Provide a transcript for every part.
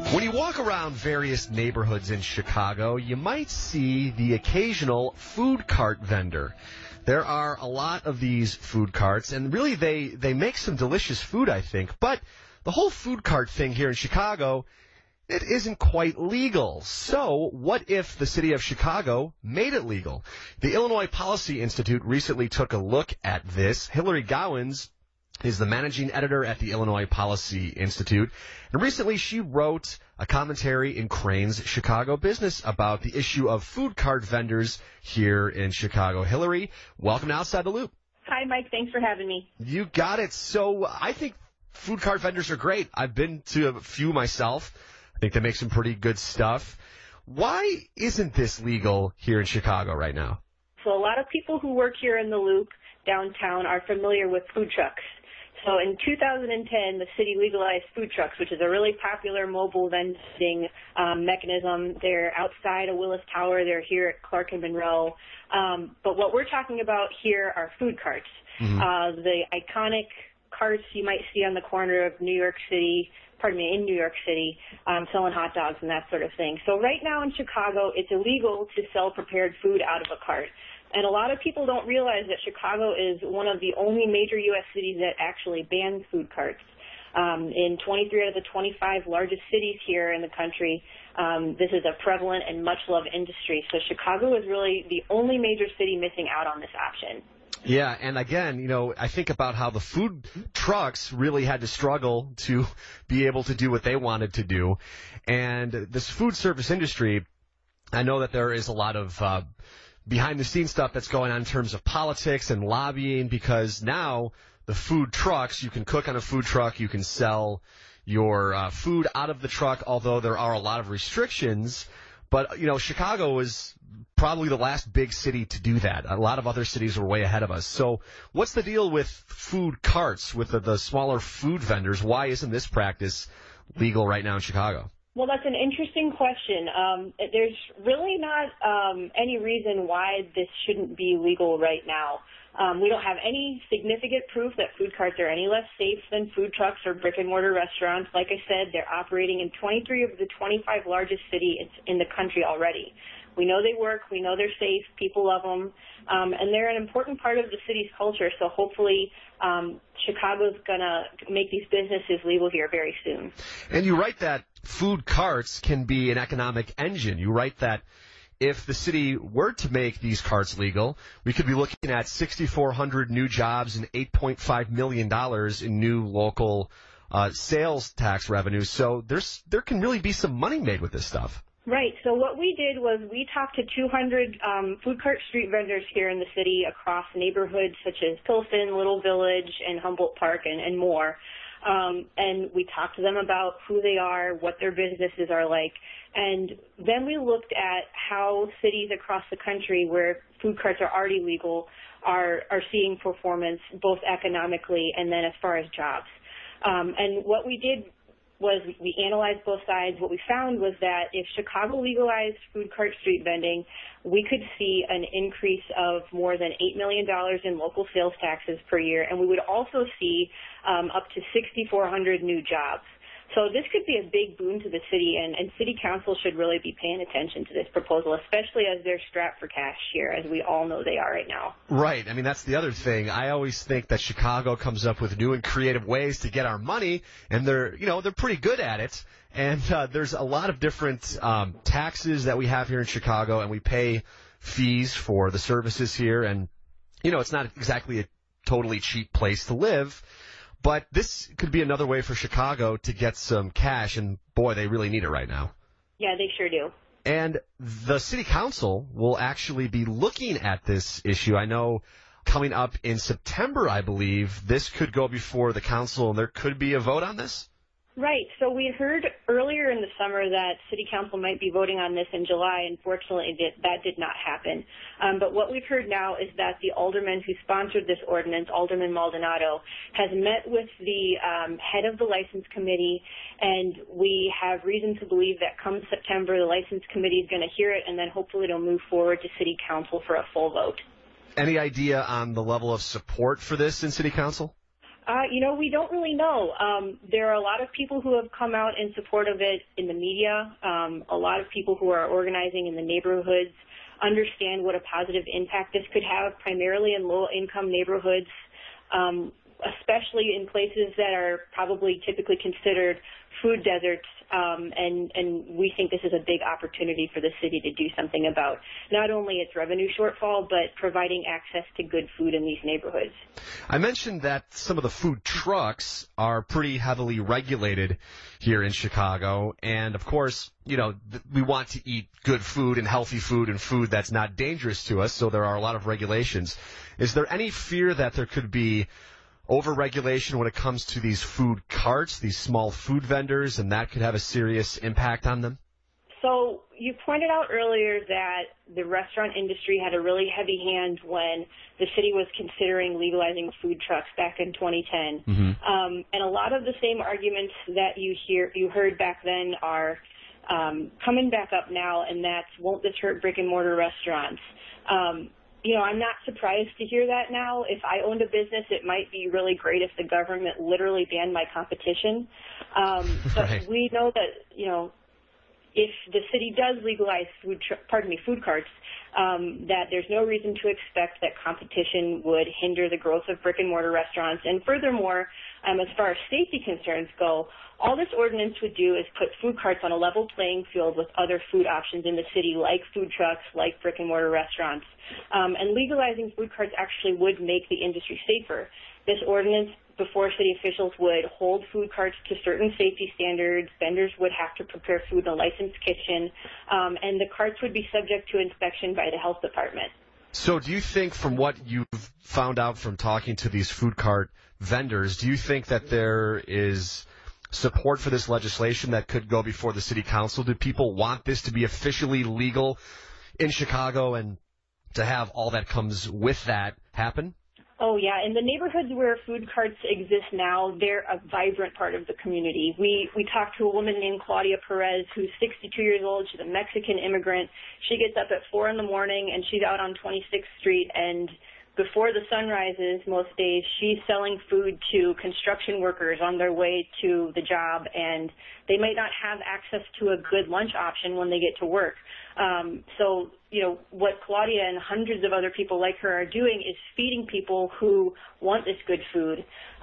When you walk around various neighborhoods in Chicago, you might see the occasional food cart vendor. There are a lot of these food carts, and really they make some delicious food, I think. But the whole food cart thing here in Chicago, it isn't quite legal. So what if the city of Chicago made it legal? The Illinois Policy Institute recently took a look at this. Hillary Gowans is the managing editor at the Illinois Policy Institute. And recently she wrote a commentary in Crain's Chicago Business about the issue of food cart vendors here in Chicago. Hillary, welcome to Outside the Loop. Hi, Mike. Thanks for having me. You got it. So I think food cart vendors are great. I've been to a few myself. I think they make some pretty good stuff. Why isn't this legal here in Chicago right now? So a lot of people who work here in the Loop downtown are familiar with food trucks. So in 2010, the city legalized food trucks, which is a really popular mobile vending mechanism. They're outside of Willis Tower. They're here at Clark and Monroe. But what we're talking about here are food carts. Mm-hmm. The iconic carts you might see on the corner of in New York City, selling hot dogs and that sort of thing. So right now in Chicago, it's illegal to sell prepared food out of a cart. And a lot of people don't realize that Chicago is one of the only major U.S. cities that actually bans food carts. In 23 out of the 25 largest cities here in the country, this is a prevalent and much-loved industry. So Chicago is really the only major city missing out on this option. Yeah, and again, I think about how the food trucks really had to struggle to be able to do what they wanted to do. And this food service industry, I know that there is a lot of behind-the-scenes stuff that's going on in terms of politics and lobbying, because now the food trucks, you can cook on a food truck, you can sell your food out of the truck, although there are a lot of restrictions. But, Chicago is probably the last big city to do that. A lot of other cities were way ahead of us. So what's the deal with food carts, with the smaller food vendors? Why isn't this practice legal right now in Chicago? Well, that's an interesting question. There's really not any reason why this shouldn't be legal right now. We don't have any significant proof that food carts are any less safe than food trucks or brick-and-mortar restaurants. Like I said, they're operating in 23 of the 25 largest cities in the country already. We know they work. We know they're safe. People love them. And they're an important part of the city's culture. So hopefully Chicago's going to make these businesses legal here very soon. And you write that food carts can be an economic engine. You write that if the city were to make these carts legal, we could be looking at 6,400 new jobs and $8.5 million in new local sales tax revenue. So there can really be some money made with this stuff. Right. So what we did was we talked to 200 food cart street vendors here in the city across neighborhoods such as Pilsen, Little Village, and Humboldt Park, and more. And we talked to them about who they are, what their businesses are like. And then we looked at how cities across the country where food carts are already legal are seeing performance, both economically and then as far as jobs. And what we did was we analyzed both sides. What we found was that if Chicago legalized food cart street vending, we could see an increase of more than $8 million in local sales taxes per year, and we would also see up to 6,400 new jobs. So this could be a big boon to the city, and city council should really be paying attention to this proposal, especially as they're strapped for cash here, as we all know they are right now. Right. I mean, that's the other thing. I always think that Chicago comes up with new and creative ways to get our money, and they're pretty good at it. And there's a lot of different taxes that we have here in Chicago, and we pay fees for the services here. And, it's not exactly a totally cheap place to live. But this could be another way for Chicago to get some cash, and, boy, they really need it right now. Yeah, they sure do. And the city council will actually be looking at this issue. I know coming up in September, I believe, this could go before the council, and there could be a vote on this? Right. So we heard earlier in the summer that City Council might be voting on this in July. Unfortunately, that did not happen. But what we've heard now is that the alderman who sponsored this ordinance, Alderman Maldonado, has met with the head of the License Committee, and we have reason to believe that come September, the License Committee is going to hear it, and then hopefully it'll move forward to City Council for a full vote. Any idea on the level of support for this in City Council? We don't really know. There are a lot of people who have come out in support of it in the media. A lot of people who are organizing in the neighborhoods understand what a positive impact this could have, primarily in low-income neighborhoods, especially in places that are probably typically considered food deserts, and we think this is a big opportunity for the city to do something about not only its revenue shortfall, but providing access to good food in these neighborhoods. I mentioned that some of the food trucks are pretty heavily regulated here in Chicago, and of course, we want to eat good food and healthy food and food that's not dangerous to us, so there are a lot of regulations. Is there any fear that there could be over-regulation when it comes to these food carts, these small food vendors, and that could have a serious impact on them? So you pointed out earlier that the restaurant industry had a really heavy hand when the city was considering legalizing food trucks back in 2010. Mm-hmm. And a lot of the same arguments that you heard back then are coming back up now, and that's, won't this hurt brick-and-mortar restaurants? I'm not surprised to hear that now. If I owned a business, it might be really great if the government literally banned my competition. But we know that, if the city does legalize food carts, that there's no reason to expect that competition would hinder the growth of brick-and-mortar restaurants. And furthermore, as far as safety concerns go, all this ordinance would do is put food carts on a level playing field with other food options in the city, like food trucks, like brick-and-mortar restaurants. And legalizing food carts actually would make the industry safer. This ordinance, before city officials would hold food carts to certain safety standards, vendors would have to prepare food in a licensed kitchen, and the carts would be subject to inspection by the health department. So do you think, from what you've found out from talking to these food cart vendors, do you think that there is support for this legislation that could go before the city council? Do people want this to be officially legal in Chicago and to have all that comes with that happen? Oh, yeah. In the neighborhoods where food carts exist now, they're a vibrant part of the community. We talked to a woman named Claudia Perez, who's 62 years old. She's a Mexican immigrant. She gets up at 4 in the morning, and she's out on 26th Street, and before the sun rises most days, she's selling food to construction workers on their way to the job, and they might not have access to a good lunch option when they get to work. So what Claudia and hundreds of other people like her are doing is feeding people who want this good food.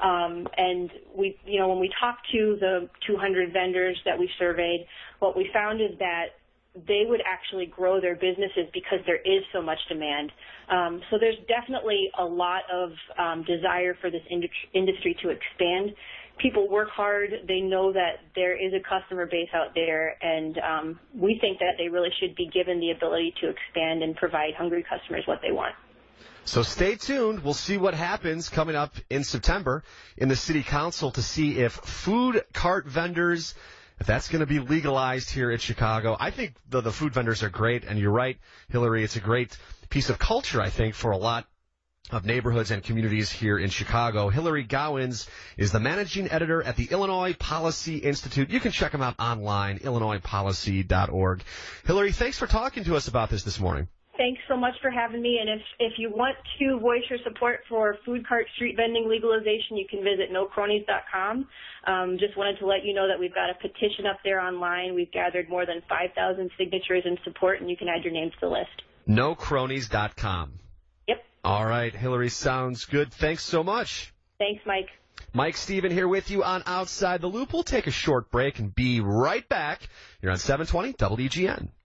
And when we talked to the 200 vendors that we surveyed, what we found is that they would actually grow their businesses because there is so much demand. So there's definitely a lot of desire for this industry to expand. People work hard. They know that there is a customer base out there, and we think that they really should be given the ability to expand and provide hungry customers what they want. So stay tuned. We'll see what happens coming up in September in the city council to see if food cart vendors, if that's going to be legalized here in Chicago. I think the food vendors are great, and you're right, Hillary, it's a great piece of culture, I think, for a lot of neighborhoods and communities here in Chicago. Hillary Gowins is the managing editor at the Illinois Policy Institute. You can check them out online, illinoispolicy.org. Hillary, thanks for talking to us about this morning. Thanks so much for having me. And if you want to voice your support for food cart street vending legalization, you can visit nocronies.com. Just wanted to let you know that we've got a petition up there online. We've gathered more than 5,000 signatures in support, and you can add your name to the list. Nocronies.com. Yep. All right, Hillary, sounds good. Thanks so much. Thanks, Mike. Mike Steven here with you on Outside the Loop. We'll take a short break and be right back here on 720 WGN.